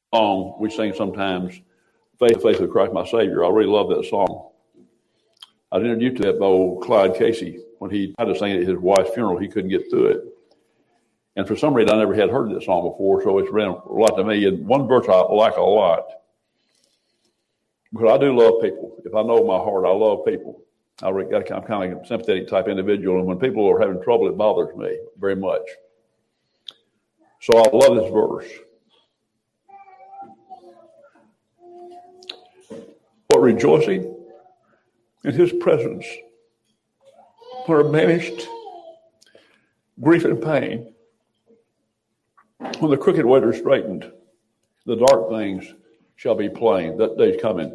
song we sing sometimes, Faith of Christ my Savior. I really love that song. I was introduced to that by old Clyde Casey. When he tried to sing it at his wife's funeral, he couldn't get through it. And for some reason, I never had heard that song before, so it's been a lot to me. And one verse I like a lot, because I do love people. If I know my heart, I love people. I'm kind of a sympathetic type individual, and when people are having trouble, it bothers me very much. So I love this verse. But rejoicing in his presence, where banished grief and pain, when the crooked way is straightened, the dark things shall be plain. That day's coming.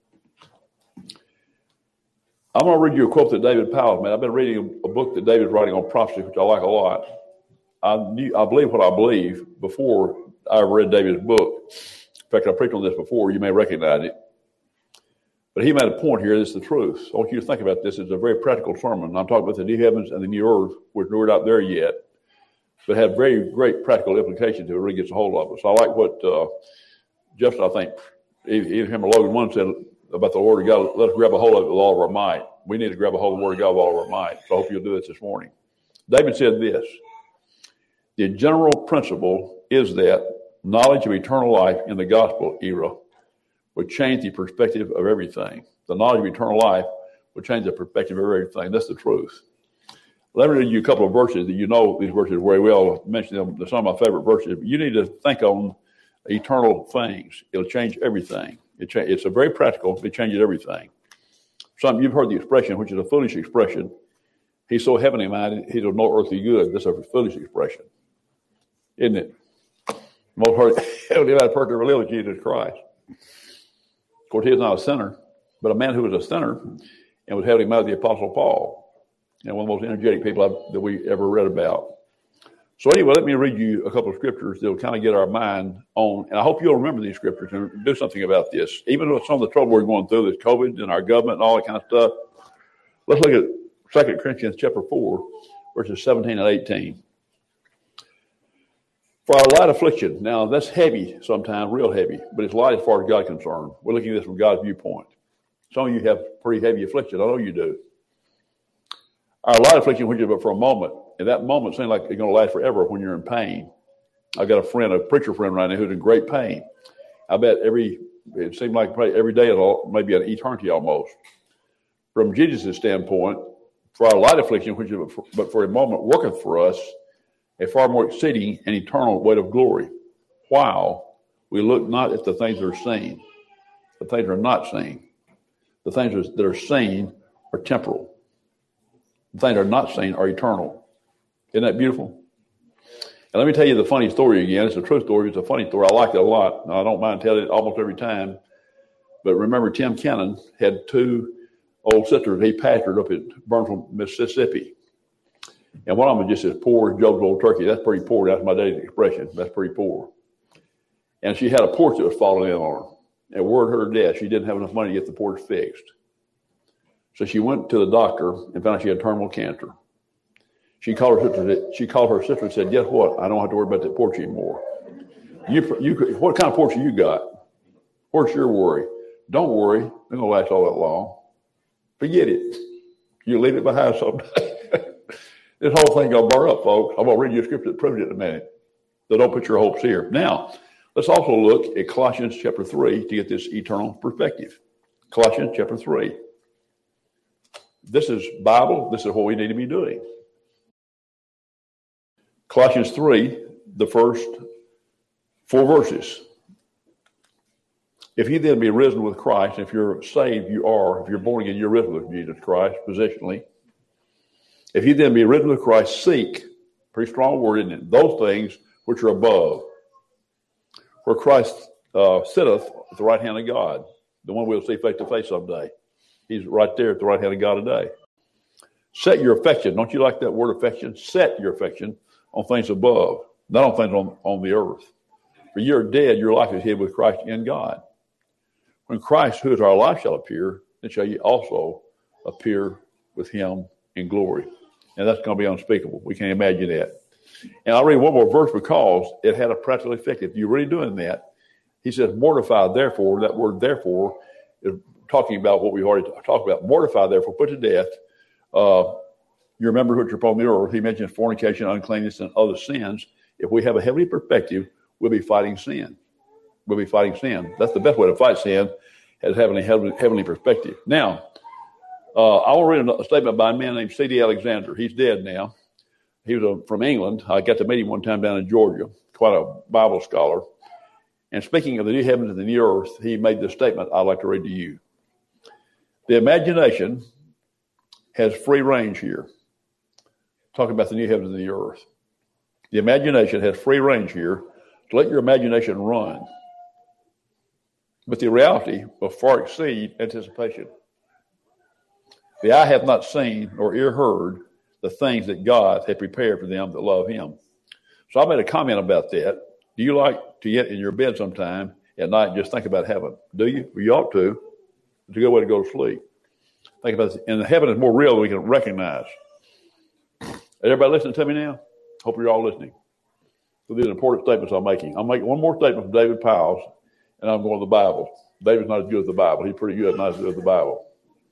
I'm going to read you a quote that David Powell made. I've been reading a book that David's writing on prophecy, which I like a lot. I believe what I believe before I ever read David's book. In fact, I preached on this before. You may recognize it. But he made a point here. This is the truth. I want you to think about this. It's a very practical sermon. I'm talking about the new heavens and the new earth, which we're not there yet, but have very great practical implications if it really gets a hold of us. I like what Justin, I think, even him or Logan one said about the Word of God. Let us grab a hold of it with all of our might. We need to grab a hold of the Word of God with all of our might. So I hope you'll do this morning. David said this: the general principle is that knowledge of eternal life in the gospel era would change the perspective of everything. The knowledge of eternal life would change the perspective of everything. That's the truth. Let me read you a couple of verses that you know these verses very well. I mentioned them. They're some of my favorite verses. But you need to think on eternal things. It'll change everything. It's a very practical. It changes everything. You've heard the expression, which is a foolish expression. He's so heavenly minded, he does no earthly good. That's a foolish expression, isn't it? Most heavenly minded person of religion is Jesus Christ. Of course, he is not a sinner, but a man who was a sinner and was heavily minded, the Apostle Paul. And one of the most energetic people that we ever read about. So anyway, let me read you a couple of scriptures that will kind of get our mind on. And I hope you'll remember these scriptures and do something about this. Even with some of the trouble we're going through, this COVID and our government and all that kind of stuff. Let's look at 2 Corinthians chapter 4, verses 17 and 18. For our light affliction. Now, that's heavy sometimes, real heavy. But it's light as far as God's concerned. We're looking at this from God's viewpoint. Some of you have pretty heavy affliction. I know you do. Our light affliction, which is but for a moment, and that moment seems like it's going to last forever when you're in pain. I've got a preacher friend right now who's in great pain. I bet it seems like probably every day, maybe an eternity almost. From Jesus' standpoint, for our light affliction, which is but for a moment, worketh for us a far more exceeding and eternal weight of glory, while we look not at the things that are seen, the things that are not seen. The things that are seen are temporal. The things that are not seen are eternal. Isn't that beautiful? And let me tell you the funny story again. It's a true story. It's a funny story. I like it a lot. Now, I don't mind telling it almost every time. But remember, Tim Cannon had two old sisters he pastored up at Burnsville, Mississippi. And one of them was just as poor as Job's old turkey. That's pretty poor. That's my daddy's expression. That's pretty poor. And she had a porch that was falling in on her. And word her death, she didn't have enough money to get the porch fixed. So she went to the doctor and found out she had terminal cancer. She called her sister and said, guess what? I don't have to worry about that porch anymore. What kind of porch you got? What's your worry? Don't worry. It's going to last all that long. Forget it. You leave it behind someday. This whole thing going to burn up, folks. I'm going to read you a scripture that proves it in a minute. So don't put your hopes here. Now, let's also look at Colossians chapter 3 to get this eternal perspective. Colossians chapter 3. This is Bible. This is what we need to be doing. Colossians 3, the first 4 verses. If you then be risen with Christ, if you're saved, you are. If you're born again, you're risen with Jesus Christ, positionally. If you then be risen with Christ, seek, pretty strong word, isn't it? Those things which are above, where Christ sitteth at the right hand of God, the one we'll see face to face someday. He's right there at the right hand of God today. Set your affection. Don't you like that word affection? Set your affection on things above, not on things on the earth. For you're dead, your life is hid with Christ in God. When Christ, who is our life, shall appear, then shall ye also appear with him in glory. And that's going to be unspeakable. We can't imagine that. And I'll read one more verse because it had a practical effect. If you're really doing that, He says, mortify, therefore. That word, therefore, is talking about what we already talked about. Mortify, therefore, put to death your members which are upon the earth. He mentions fornication, uncleanness, and other sins. If we have a heavenly perspective, we'll be fighting sin. We'll be fighting sin. That's the best way to fight sin, is having a heavenly perspective. Now, I want to read a statement by a man named C.D. Alexander. He's dead now. He was from England. I got to meet him one time down in Georgia, quite a Bible scholar. And speaking of the new heavens and the new earth, he made this statement I'd like to read to you. The imagination has free range here. Talking about the new heavens and the new earth. The imagination has free range here to let your imagination run. But the reality will far exceed anticipation. The eye hath not seen nor ear heard the things that God had prepared for them that love him. So I made a comment about that. Do you like to get in your bed sometime at night and just think about heaven? Do you? Well, you ought to. It's a good way to go to sleep. Think about this. And heaven is more real than we can recognize. Everybody listening to me now? Hope you're all listening. So these are important statements I'm making. I'll make one more statement from David Powell, and I'm going to the Bible. David's not as good as the Bible. He's pretty good, not as good as the Bible.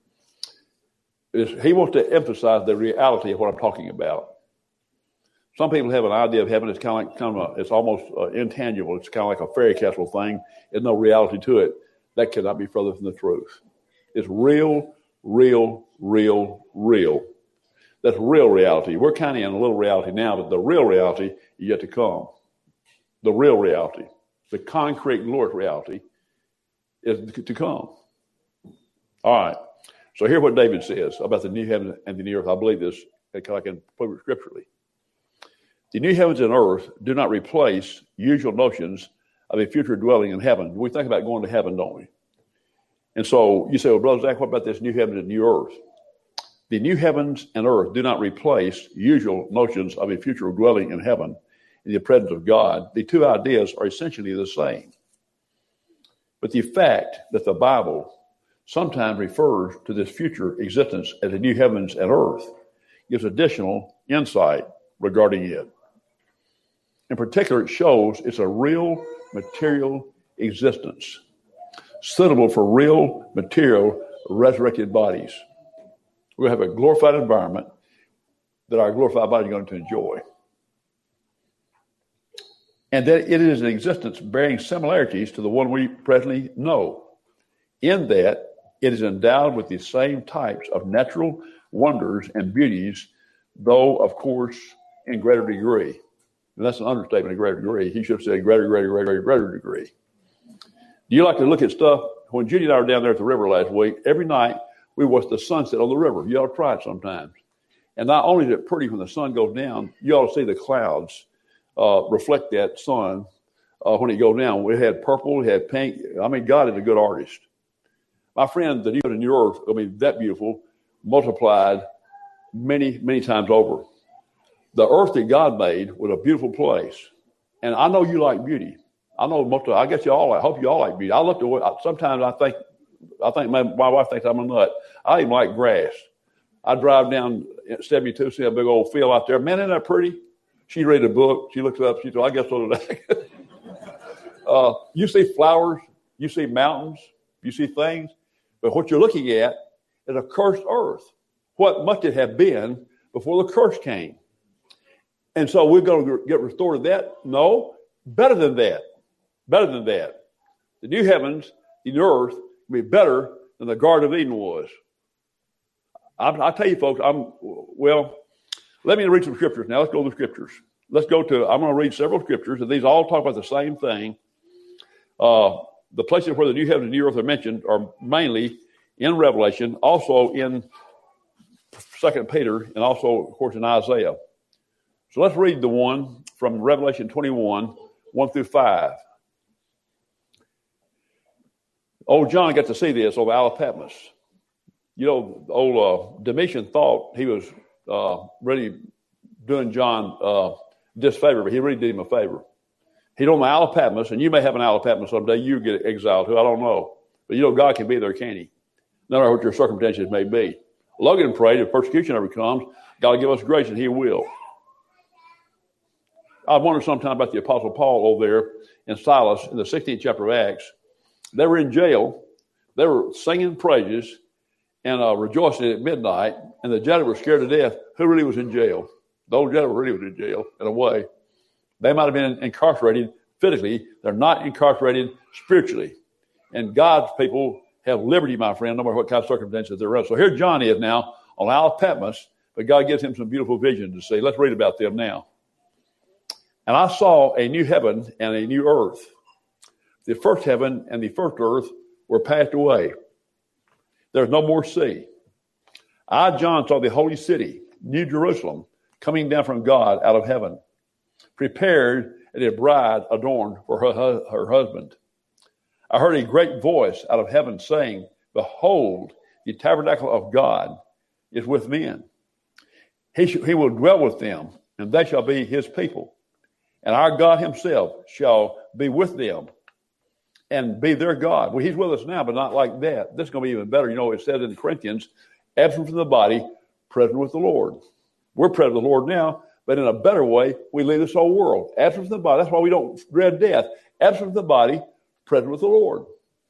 He wants to emphasize the reality of what I'm talking about. Some people have an idea of heaven. It's it's almost intangible. It's kind of like a fairy castle thing. There's no reality to it. That cannot be further from the truth. It's real, real, real, real. That's real reality. We're kind of in a little reality now, but the real reality is yet to come. The real reality, the concrete, glorious reality is to come. All right. So here's what David says about the new heaven and the new earth. I believe this, I can prove it scripturally. The new heavens and earth do not replace usual notions of a future dwelling in heaven. We think about going to heaven, don't we? And so you say, well, Brother Zach, what about this new heaven and new earth? The new heavens and earth do not replace usual notions of a future dwelling in heaven in the presence of God. The two ideas are essentially the same. But the fact that the Bible sometimes refers to this future existence as the new heavens and earth gives additional insight regarding it. In particular, it shows it's a real material existence, suitable for real material resurrected bodies. We're going to have a glorified environment that our glorified body is going to enjoy. And that it is an existence bearing similarities to the one we presently know, in that it is endowed with the same types of natural wonders and beauties, though, of course, in greater degree. And that's an understatement, a greater degree. He should have said greater degree. Do you like to look at stuff? When Judy and I were down there at the river last week, every night we watched the sunset on the river. You ought to try it sometimes. And not only is it pretty when the sun goes down, you ought to see the clouds reflect that sun when it goes down. We had purple, we had pink. I mean, God is a good artist. My friend, the new and new earth, that beautiful, multiplied many, many times over. The earth that God made was a beautiful place. And I know you like beauty. I know I guess you all like, I hope you all like beauty. I look to, sometimes I think my wife thinks I'm a nut. I even like grass. I drive down 72, see a big old field out there. Man, isn't that pretty? She read a book. She looks it up. She said, I guess so did I. You see flowers. You see mountains. You see things. But what you're looking at is a cursed earth. What must it have been before the curse came? And so we're going to get restored to that? No. Better than that. Better than that. The new heavens, the new earth, will be better than the Garden of Eden was. I tell you, folks, let me read some scriptures now. Let's go to the scriptures. I'm going to read several scriptures, and these all talk about the same thing. The places where the new heavens and new earth are mentioned are mainly in Revelation, also in 2 Peter, and also, of course, in Isaiah. So let's read the one from Revelation 21, 1 through 5. Old John got to see this over Isle of Patmos. You know, old Domitian thought he was really doing John disfavor, but he really did him a favor. He's on the Isle of Patmos, and you may have an Isle of Patmos someday. You get exiled too. I don't know. But you know God can be there, can't he? No matter what your circumstances may be. Logan prayed if persecution ever comes, God will give us grace, and he will. I wonder sometimes about the Apostle Paul over there and Silas in the 16th chapter of Acts. They were in jail. They were singing praises and rejoicing at midnight, and the jailer was scared to death. Who really was in jail? The old jailer really was in jail, in a way. They might have been incarcerated physically. They're not incarcerated spiritually. And God's people have liberty, my friend, no matter what kind of circumstances they're in. So here John is now on Isle of Patmos, but God gives him some beautiful visions to see. Let's read about them now. And I saw a new heaven and a new earth. The first heaven and the first earth were passed away. There's no more sea. I, John, saw the holy city, New Jerusalem, coming down from God out of heaven, prepared as a bride adorned for her husband. I heard a great voice out of heaven saying, Behold, the tabernacle of God is with men. He will dwell with them, and they shall be his people. And our God himself shall be with them and be their God. Well, he's with us now, but not like that. This is going to be even better. You know, it says in Corinthians, absent from the body, present with the Lord. We're present with the Lord now, but in a better way, we leave this whole world. Absent from the body, that's why we don't dread death. Absent from the body, present with the Lord.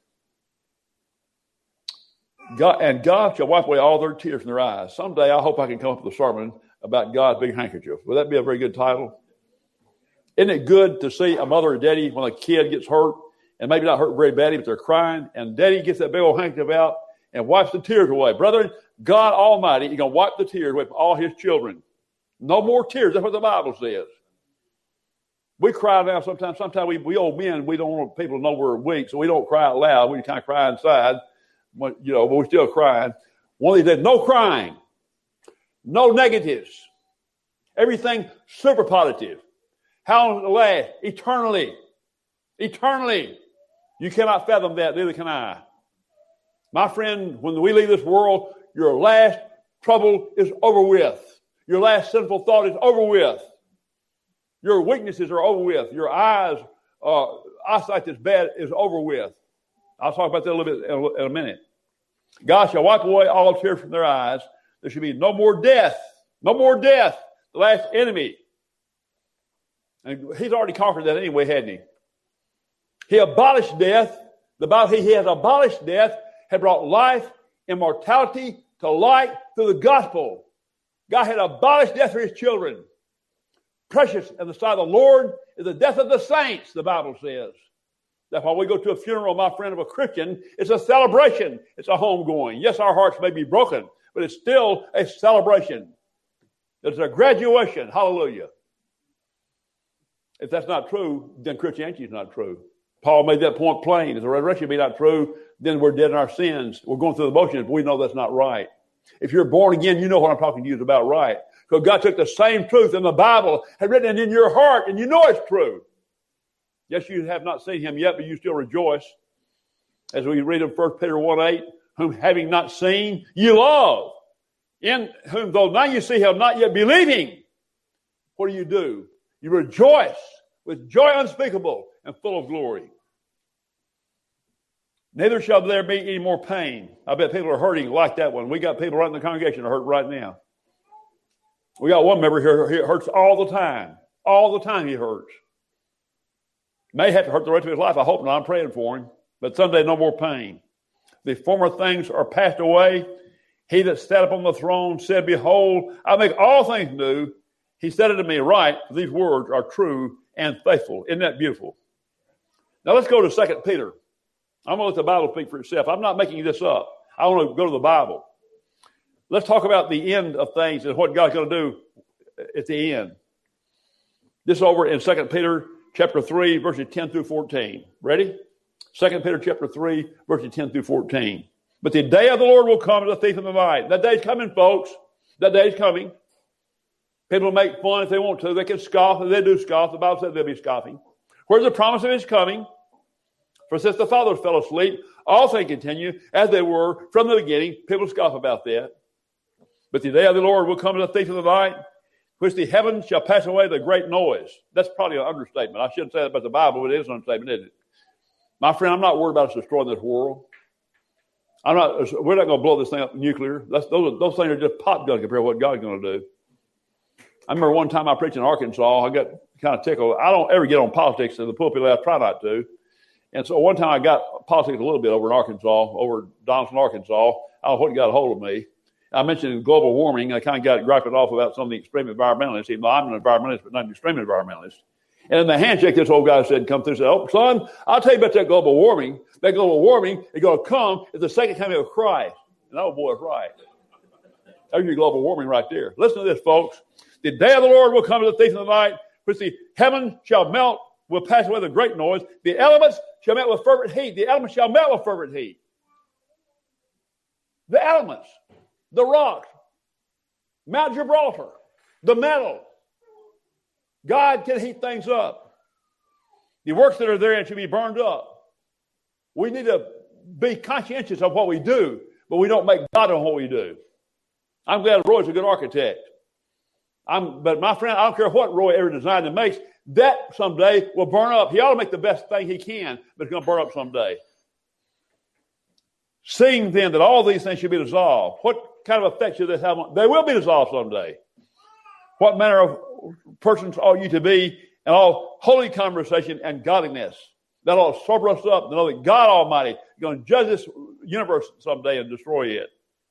God shall wipe away all their tears from their eyes. Someday I hope I can come up with a sermon about God's big handkerchief. Would that be a very good title? Isn't it good to see a mother or daddy when a kid gets hurt, and maybe not hurt very badly, but they're crying, and daddy gets that big old handkerchief out and wipes the tears away. Brethren, God Almighty is going to wipe the tears away from all his children. No more tears. That's what the Bible says. We cry now sometimes. Sometimes we old men, we don't want people to know we're weak, so we don't cry out loud. We kind of cry inside, but we're still crying. One of these days, no crying. No negatives. Everything super positive. How long will it last? Eternally. Eternally. You cannot fathom that, neither can I. My friend, when we leave this world, your last trouble is over with. Your last sinful thought is over with. Your weaknesses are over with. Your eyesight that's bad is over with. I'll talk about that a little bit in a minute. God shall wipe away all tears from their eyes. There should be no more death. No more death. The last enemy. And he's already conquered that anyway, hadn't he? He abolished death. The Bible, he has abolished death, had brought life, immortality to light through the gospel. God had abolished death for his children. Precious in the sight of the Lord is the death of the saints, the Bible says. That's why we go to a funeral, my friend, of a Christian. It's a celebration. It's a homegoing. Yes, our hearts may be broken, but it's still a celebration. It's a graduation. Hallelujah. If that's not true, then Christianity is not true. Paul made that point plain. If the resurrection be not true, then we're dead in our sins. We're going through the motions, but we know that's not right. If you're born again, you know what I'm talking to you is about right. Because God took the same truth in the Bible and written it in your heart, and you know it's true. Yes, you have not seen him yet, but you still rejoice. As we read in 1 Peter 1:8, whom having not seen, you love. In whom, though now you see him not yet believing, what do? You rejoice with joy unspeakable and full of glory. Neither shall there be any more pain. I bet people are hurting like that one. We got people right in the congregation that hurt right now. We got one member here who hurts all the time. All the time he hurts. May have to hurt the rest of his life. I hope not. I'm praying for him. But someday no more pain. The former things are passed away. He that sat upon the throne said, Behold, I make all things new. He said it to me, right, these words are true and faithful. Isn't that beautiful? Now let's go to 2 Peter. I'm going to let the Bible speak for itself. I'm not making this up. I want to go to the Bible. Let's talk about the end of things and what God's going to do at the end. This is over in 2 Peter chapter 3, verses 10 through 14. Ready? 2 Peter chapter 3, verses 10 through 14. But the day of the Lord will come as a thief in the night. That day's coming, folks. That day's coming. People make fun if they want to. They can scoff. If they do scoff, the Bible says they'll be scoffing. Where's the promise of his coming? For since the fathers fell asleep, all things continue as they were from the beginning. People scoff about that. But the day of the Lord will come as a thief in the night, which the heavens shall pass away with a great noise. That's probably an understatement. I shouldn't say that about the Bible, but it is an understatement, isn't it? My friend, I'm not worried about us destroying this world. We're not going to blow this thing up nuclear. Those things are just pop gun compared to what God's going to do. I remember one time I preached in Arkansas. I got kind of tickled. I don't ever get on politics in the pulpit. I try not to. And so one time I got politics a little bit over in Arkansas, over Donaldson, Arkansas. I don't know what got a hold of me. I mentioned global warming. I kind of got griping off about some of the extreme environmentalists. Even though I'm an environmentalist, but not an extreme environmentalist. And in the handshake, this old guy said, come through and said, oh, son, I'll tell you about that global warming. That global warming is going to come at the second coming of Christ. And oh, boy, it's right. There's your global warming right there. Listen to this, folks. The day of the Lord will come as a thief in the night, which the heaven shall melt, will pass away with a great noise. The elements shall melt with fervent heat. The elements shall melt with fervent heat. The elements, the rocks, Mount Gibraltar, the metal. God can heat things up. The works that are there should be burned up. We need to be conscientious of what we do, but we don't make God on what we do. I'm glad Roy's a good architect. But my friend, I don't care what Roy ever designed and makes, that someday will burn up. He ought to make the best thing he can, but it's going to burn up someday. Seeing then that all these things should be dissolved, what kind of effect should this have on? They will be dissolved someday. What manner of persons ought you to be in all holy conversation and godliness? That ought to sober us up to know that God Almighty is going to judge this universe someday and destroy it.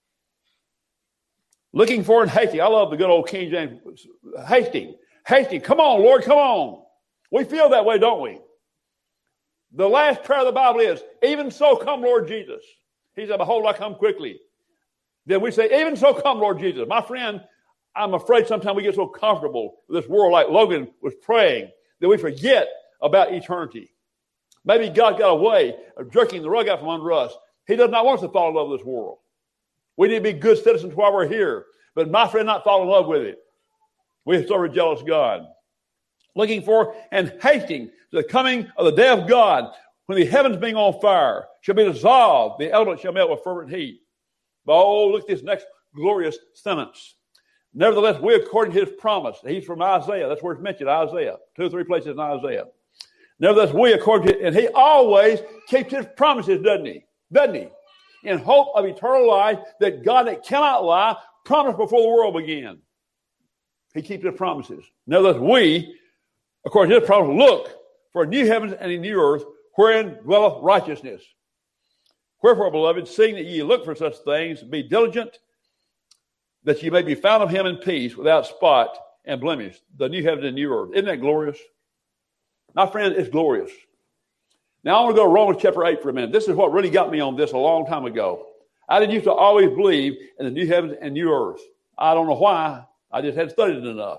Looking for and hasting. I love the good old King James. Hasting. Come on, Lord, come on. We feel that way, don't we? The last prayer of the Bible is, even so come, Lord Jesus. He said, behold, I come quickly. Then we say, even so come, Lord Jesus. My friend, I'm afraid sometimes we get so comfortable with this world, like Logan was praying, that we forget about eternity. Maybe God got a way of jerking the rug out from under us. He does not want us to fall in love with this world. We need to be good citizens while we're here. But my friend, not fall in love with it. We serve a jealous God. Looking for and hasting the coming of the day of God, when the heavens being on fire shall be dissolved, the elements shall melt with fervent heat. But oh, look at this next glorious sentence. Nevertheless, we according to his promise. He's from Isaiah. That's where it's mentioned, Isaiah. 2 or 3 places in Isaiah. Nevertheless, we according to, and he always keeps his promises, doesn't he? Doesn't he? In hope of eternal life, that God that cannot lie promised before the world began. He keeps his promises. Nevertheless, we, according to his promise, look for new heavens and a new earth, wherein dwelleth righteousness. Wherefore, beloved, seeing that ye look for such things, be diligent, that ye may be found of him in peace, without spot and blemish, the new heaven and new earth. Isn't that glorious? My friend, it's glorious. Now, I want to go to Romans chapter 8 for a minute. This is what really got me on this a long time ago. I didn't used to always believe in the new heavens and new earth. I don't know why. I just hadn't studied it enough.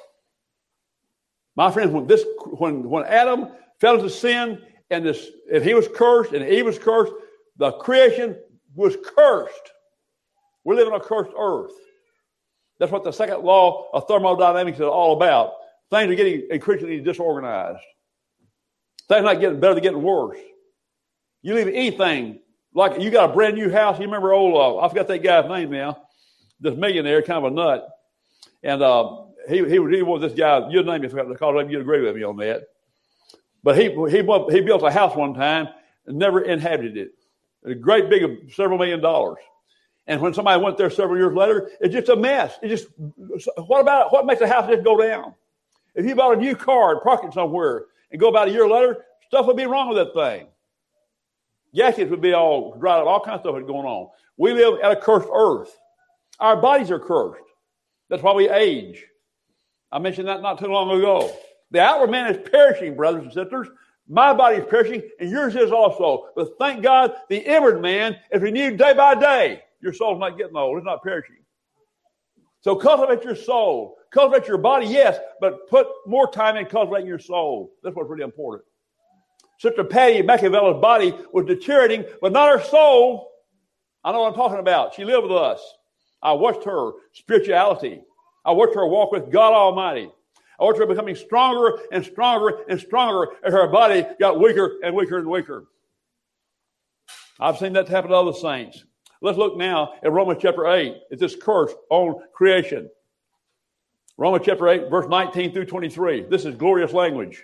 My friends, when Adam fell into sin and he was cursed and Eve was cursed, the creation was cursed. We live on a cursed earth. That's what the second law of thermodynamics is all about. Things are getting increasingly disorganized. Things are not getting better, they're getting worse. You leave anything, like you got a brand new house. You remember I forgot that guy's name now, this millionaire, kind of a nut. And he was this guy, you'd name him, because you'd agree with me on that. But he built a house one time and never inhabited it. A great big of several $1 million. And when somebody went there several years later, it's just a mess. What makes a house just go down? If you bought a new car and parked it somewhere and go about a year later, stuff would be wrong with that thing. Gaskets would be all dried up, all kinds of stuff was going on. We live at a cursed earth. Our bodies are cursed. That's why we age. I mentioned that not too long ago. The outward man is perishing, brothers and sisters. My body is perishing, and yours is also. But thank God, the inward man is renewed day by day. Your soul's not getting old. It's not perishing. So cultivate your soul. Cultivate your body, yes, but put more time in cultivating your soul. That's what's really important. Sister Patty Machiavelli's body was deteriorating, but not her soul. I know what I'm talking about. She lived with us. I watched her spirituality. I watched her walk with God Almighty. I watched her becoming stronger and stronger and stronger as her body got weaker and weaker and weaker. I've seen that happen to other saints. Let's look now at Romans chapter 8. It's this curse on creation. Romans chapter 8, verse 19 through 23. This is glorious language.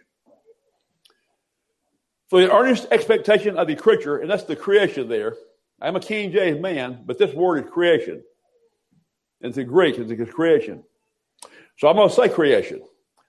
For the earnest expectation of the creature, and that's the creation there. I'm a King James man, but this word is creation. It's the Greek, it's creation. So I'm going to say creation.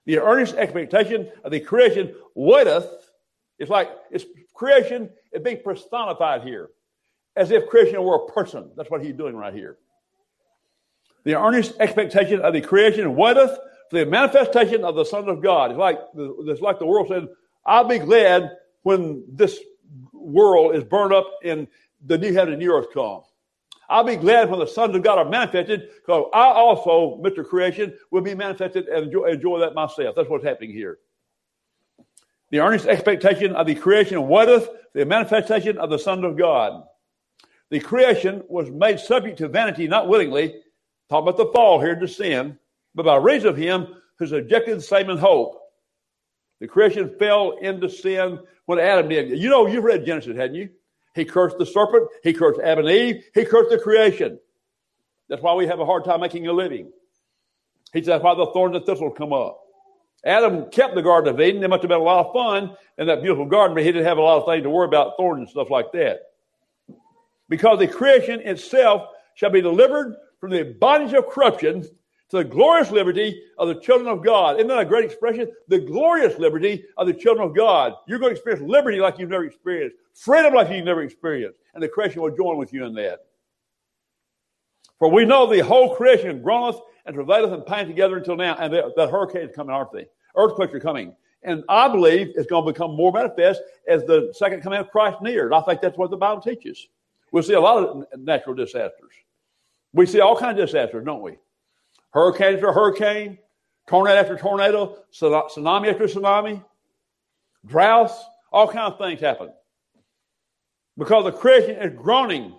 The earnest expectation of the creation waiteth. It's creation is being personified here, as if creation were a person. That's what he's doing right here. The earnest expectation of the creation waiteth for the manifestation of the Son of God. It's like the world said, I'll be glad when this world is burned up and the new heaven and new earth come. I'll be glad when the sons of God are manifested, because I also, Mr. Creation, will be manifested and enjoy that myself. That's what's happening here. The earnest expectation of the creation waiteth for the manifestation of the Son of God. The creation was made subject to vanity, not willingly. Talk about the fall here, to sin, but by reason of him who subjected the same in hope. The creation fell into sin when Adam did. You know, you've read Genesis, hadn't you? He cursed the serpent. He cursed Adam and Eve. He cursed the creation. That's why we have a hard time making a living. He said that's why the thorns and thistles come up. Adam kept the Garden of Eden. There must have been a lot of fun in that beautiful garden, but he didn't have a lot of things to worry about, thorns and stuff like that. Because the creation itself shall be delivered from the bondage of corruption to the glorious liberty of the children of God. Isn't that a great expression? The glorious liberty of the children of God. You're going to experience liberty like you've never experienced, freedom like you've never experienced, and the creation will join with you in that. For we know the whole creation groaneth and travaileth and paineth together until now, and that hurricane is coming, aren't they? Earthquakes are coming. And I believe it's going to become more manifest as the second coming of Christ nears. I think that's what the Bible teaches. We'll see a lot of natural disasters. We see all kinds of disasters, don't we? Hurricane after hurricane, tornado after tornado, tsunami after tsunami, droughts, all kinds of things happen. Because the creation is groaning.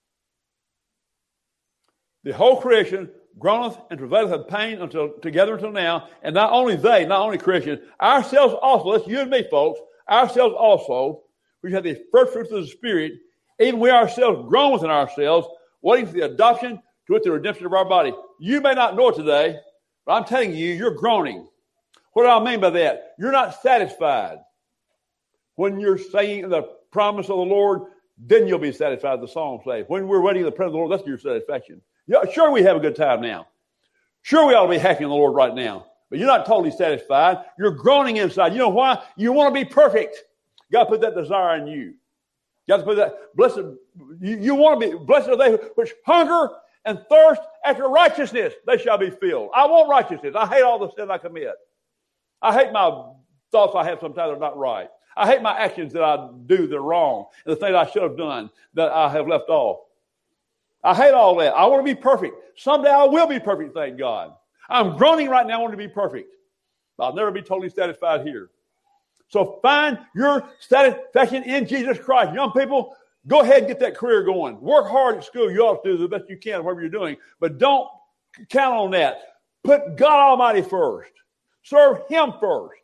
The whole creation groaneth and travaileth in pain together until now. And not only creation, ourselves also, that's you and me, folks, ourselves also, which have the first fruits of the Spirit, even we ourselves groan within ourselves, waiting for the adoption to the redemption of our body. You may not know it today, but I'm telling you, you're groaning. What do I mean by that? You're not satisfied. When you're singing the promise of the Lord, then you'll be satisfied, the song says. When we're waiting in the presence of the Lord, that's your satisfaction. Yeah, sure, we have a good time now. Sure, we ought to be happy in the Lord right now. But you're not totally satisfied. You're groaning inside. You know why? You want to be perfect. God put that desire in you. God put that blessed. You want to be blessed are they which hunger and thirst after righteousness, they shall be filled. I want righteousness. I hate all the sin I commit. I hate my thoughts I have sometimes that are not right. I hate my actions that I do that are wrong, and the things I should have done that I have left off. I hate all that. I want to be perfect. Someday I will be perfect, thank God. I'm groaning right now, I want to be perfect. But I'll never be totally satisfied here. So find your satisfaction in Jesus Christ. Young people, go ahead and get that career going. Work hard at school. You ought to do the best you can, whatever you're doing. But don't count on that. Put God Almighty first. Serve Him first.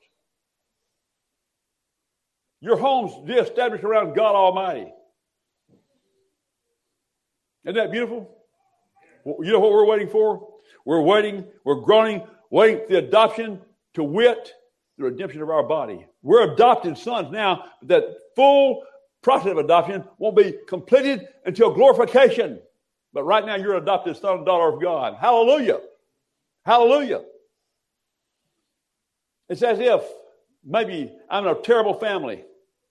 Your home's established around God Almighty. Isn't that beautiful? You know what we're waiting for? We're groaning, waiting for the adoption, to wit, the redemption of our body. We're adopted sons now, but that full process of adoption won't be completed until glorification. But right now, you're an adopted son and daughter of God. Hallelujah. Hallelujah. It's as if maybe I'm in a terrible family.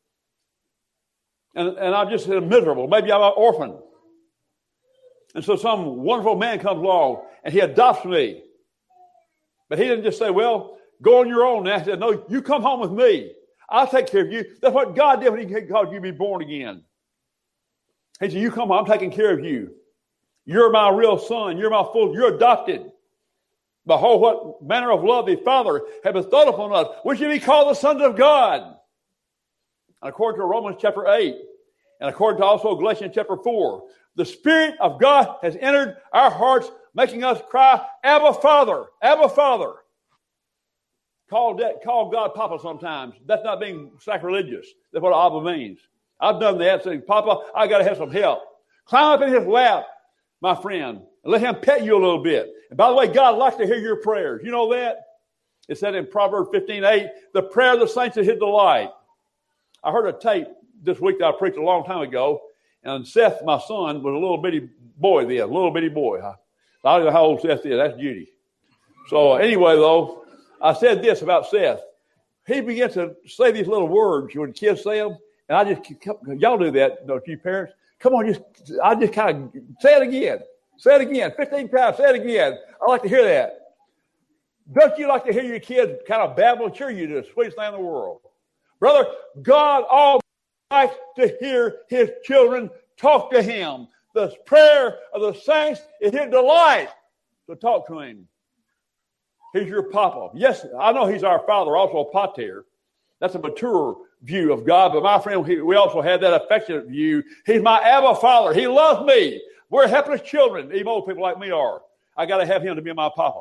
And I'm just miserable. Maybe I'm an orphan. And so some wonderful man comes along and he adopts me. But he didn't just say, well, go on your own now. He said, no, you come home with me. I'll take care of you. That's what God did when He caused you to be born again. He said, you come home, I'm taking care of you. You're my real son. You're adopted. Behold, what manner of love the Father hath bestowed upon us. We should be called the sons of God. And according to Romans chapter 8, and according to also Galatians chapter 4, the Spirit of God has entered our hearts, making us cry, Abba, Father, Abba, Father. Call God Papa sometimes. That's not being sacrilegious. That's what Abba means. I've done that, saying, Papa, I got to have some help. Climb up in His lap, my friend, and let Him pet you a little bit. And by the way, God likes to hear your prayers. You know that? It said in Proverbs 15:8, the prayer of the saints is His delight. I heard a tape this week that I preached a long time ago, and Seth, my son, was a little bitty boy then, I don't know how old Seth is. That's Judy. So anyway, though, I said this about Seth. He began to say these little words when kids say them, and I just, y'all do that, don't you parents? Come on, I just kind of say it again. Say it again. 15 times, say it again. I like to hear that. Don't you like to hear your kids kind of babble? Sure you do. The sweetest thing in the world. Brother, God always likes to hear his children talk to him. The prayer of the saints is his delight to talk to him. He's your papa. Yes, I know he's our father, also a pater. That's a mature view of God. But my friend, we also have that affectionate view. He's my Abba Father. He loves me. We're helpless children, even old people like me are. I got to have him to be my papa.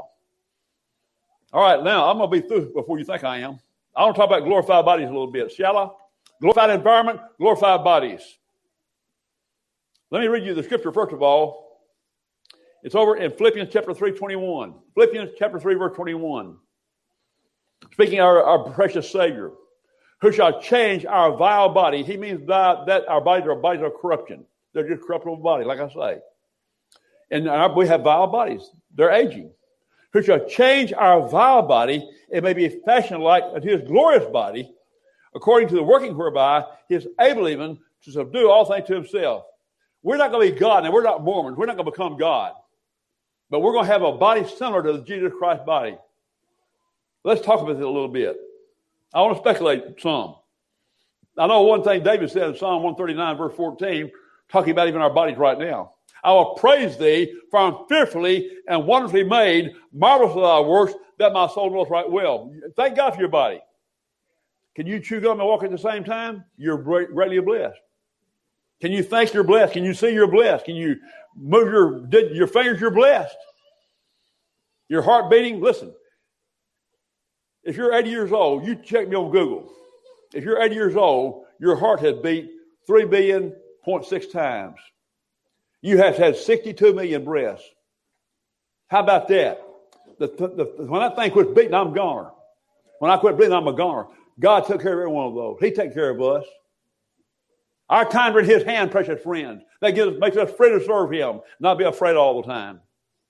All right, now I'm going to be through before you think I am. I want to talk about glorified bodies a little bit. Shall I? Glorified environment, glorified bodies. Let me read you the scripture first of all. It's over in Philippians chapter 3:21. Philippians chapter 3, verse 21. Speaking of our precious Savior, who shall change our vile body. He means that our bodies are bodies of corruption. They're just corruptible bodies, like I say. And we have vile bodies. They're aging. Who shall change our vile body, it may be fashioned like unto his glorious body, according to the working whereby he is able even to subdue all things to himself. We're not going to be God, and we're not Mormons. We're not going to become God. But we're going to have a body similar to the Jesus Christ body. Let's talk about it a little bit. I want to speculate some. I know one thing David said in Psalm 139, verse 14, talking about even our bodies right now. I will praise thee, for I'm fearfully and wonderfully made, marvelous are thy works, that my soul knows right well. Thank God for your body. Can you chew gum and walk at the same time? You're greatly blessed. Can you think you're blessed? Can you see you're blessed? Can you move your fingers? You're blessed. Your heart beating? Listen. If you're 80 years old, you check me on Google. If you're 80 years old, your heart has beat 3.6 times. You have had 62 million breaths. How about that? When that thing quits beating, I'm a goner. When I quit breathing, I'm a goner. God took care of every one of those. He takes care of us. Our times are in his hand, precious friends. That makes us free to serve him, not be afraid all the time.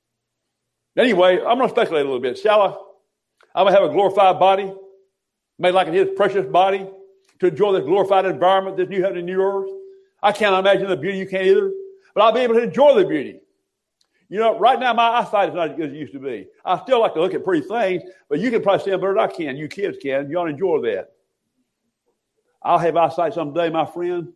Anyway, I'm going to speculate a little bit. Shall I? I'm going to have a glorified body, made like in his precious body, to enjoy this glorified environment, this new heaven and new earth. I can't imagine the beauty. You can't either. But I'll be able to enjoy the beauty. You know, right now my eyesight is not as good as it used to be. I still like to look at pretty things, but you can probably see them better than I can. You kids can. You ought to enjoy that. I'll have eyesight someday, my friend.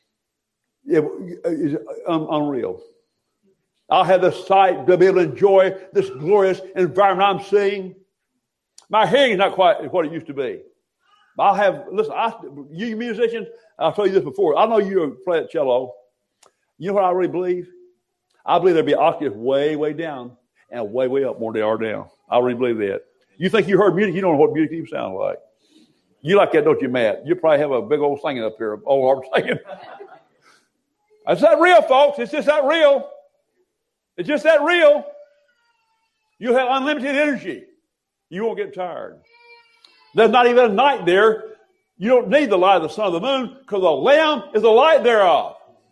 It's unreal. I'll have the sight to be able to enjoy this glorious environment I'm seeing. My hearing is not quite what it used to be. I'll have, listen, you musicians, I'll tell you this before. I know you play at cello. You know what I really believe? I believe there'll be octaves way, way down and way, way up more than they are down. I really believe that. You think you heard music, you don't know what music even sounds like. You like that, don't you, Matt? You probably have a big old singing up here, old harp singing. It's that real, folks. It's just that real. It's just that real. You have unlimited energy. You won't get tired. There's not even a night there. You don't need the light of the sun or the moon because the Lamb is the light thereof.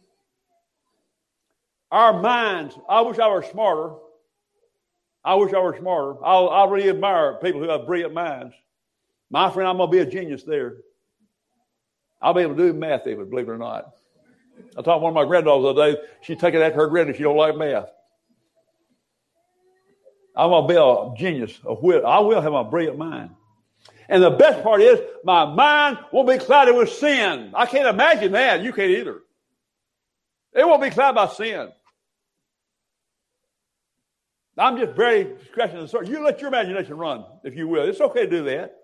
Our minds, I wish I were smarter. I wish I were smarter. I really admire people who have brilliant minds. My friend, I'm going to be a genius there. I'll be able to do math even, believe it or not. I talked to one of my granddaughters the other day. She's taking that to her granddaughter. She don't like math. I'm going to be a genius. I will have a brilliant mind. And the best part is my mind won't be clouded with sin. I can't imagine that. You can't either. It won't be clouded by sin. I'm just very scratching the surface. You let your imagination run, if you will. It's okay to do that.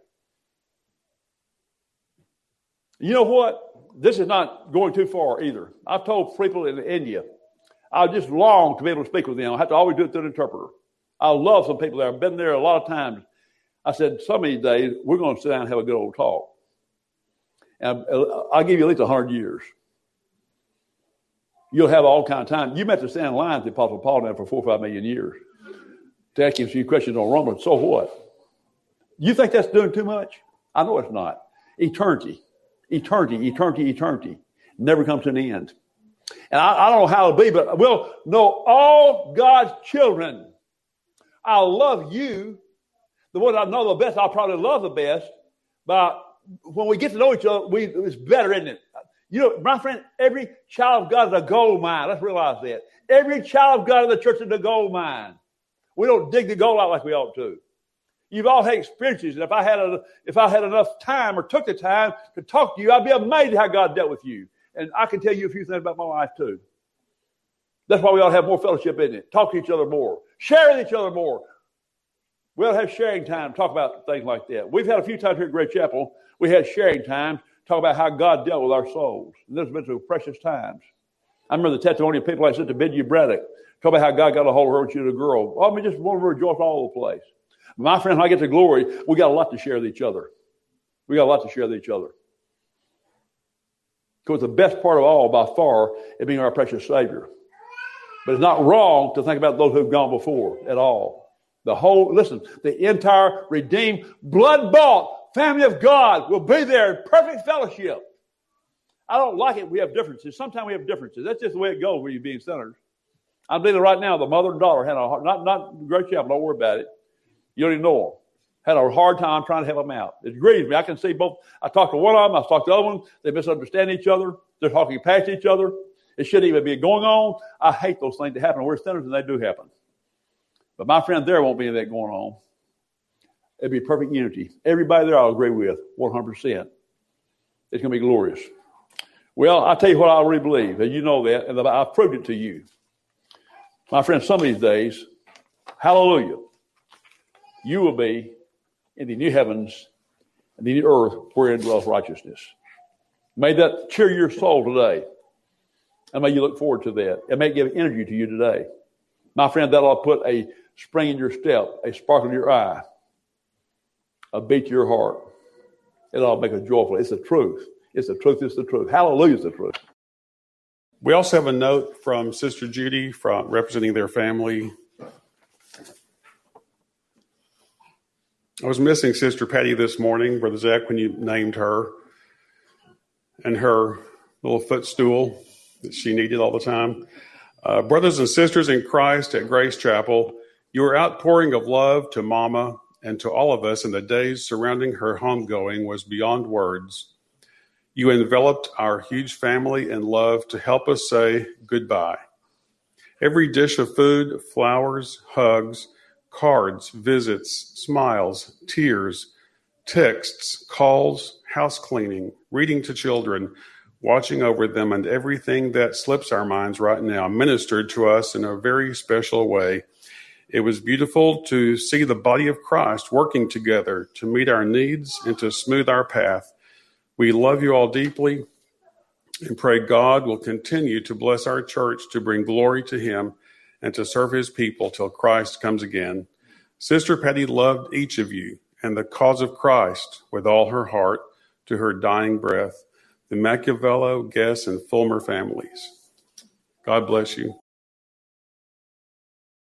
You know what? This is not going too far either. I've told people in India, I just long to be able to speak with them. I have to always do it through an interpreter. I love some people there. I've been there a lot of times. I said, some of these days, we're going to sit down and have a good old talk. And I'll give you at least 100 years. You'll have all kind of time. You met to stand in line with the Apostle Paul now for 4 or 5 million years to ask him a few questions on Romans. So what? You think that's doing too much? I know it's not. Eternity. Never comes to an end. And I don't know how it'll be, but we'll know all God's children. I love you. The ones I know the best, I'll probably love the best. But when we get to know each other, it's better, isn't it? You know, my friend, every child of God is a gold mine. Let's realize that. Every child of God in the church is a gold mine. We don't dig the gold out like we ought to. You've all had experiences, and if I had enough time or took the time to talk to you, I'd be amazed at how God dealt with you. And I can tell you a few things about my life too. That's why we ought to have more fellowship, isn't it? Talk to each other more. Share with each other more. We ought to have sharing time, talk about things like that. We've had a few times here at Great Chapel, we had sharing time, talk about how God dealt with our souls. And those have been some precious times. I remember the testimony of people like Sister Bidgie Braddock. Talk about how God got a hold of her when she was a girl. Oh, I mean, just want to rejoice all over the place. My friend, when I get to glory, we got a lot to share with each other. We got a lot to share with each other. Because the best part of all, by far, is being our precious Savior. But it's not wrong to think about those who've gone before at all. The entire redeemed, blood-bought family of God will be there in perfect fellowship. I don't like it. We have differences. Sometimes we have differences. That's just the way it goes when you're being sinners. I'm believing right now the mother and daughter had not Great Chapel, don't worry about it. You don't even know them. Had a hard time trying to help them out. It grieves me. I can see both. I talked to one of them. I talked to the other one. They misunderstand each other. They're talking past each other. It shouldn't even be going on. I hate those things that happen. We're sinners and they do happen. But my friend, there won't be any of that going on. It'll be perfect unity. Everybody there I'll agree with 100%. It's going to be glorious. Well, I'll tell you what I really believe, and you know that, and I've proved it to you. My friend, some of these days, hallelujah, you will be in the new heavens and the new earth wherein dwells righteousness. May that cheer your soul today. And may you look forward to that. It may give energy to you today. My friend, that'll put a spring in your step, a sparkle in your eye, a beat to your heart. It'll make it joyful. It's the truth. It's the truth. It's the truth. Hallelujah is the truth. We also have a note from Sister Judy from representing their family. I was missing Sister Patty this morning, Brother Zach, when you named her, and her little footstool that she needed all the time. Brothers and sisters in Christ at Grace Chapel, your outpouring of love to Mama and to all of us in the days surrounding her homegoing was beyond words. You enveloped our huge family in love to help us say goodbye. Every dish of food, flowers, hugs, cards, visits, smiles, tears, texts, calls, house cleaning, reading to children, watching over them, and everything that slips our minds right now ministered to us in a very special way. It was beautiful to see the body of Christ working together to meet our needs and to smooth our path. We love you all deeply and pray God will continue to bless our church to bring glory to him and to serve his people till Christ comes again. Sister Patty loved each of you and the cause of Christ with all her heart to her dying breath. The Machiavello, Guess, and Fulmer families. God bless you.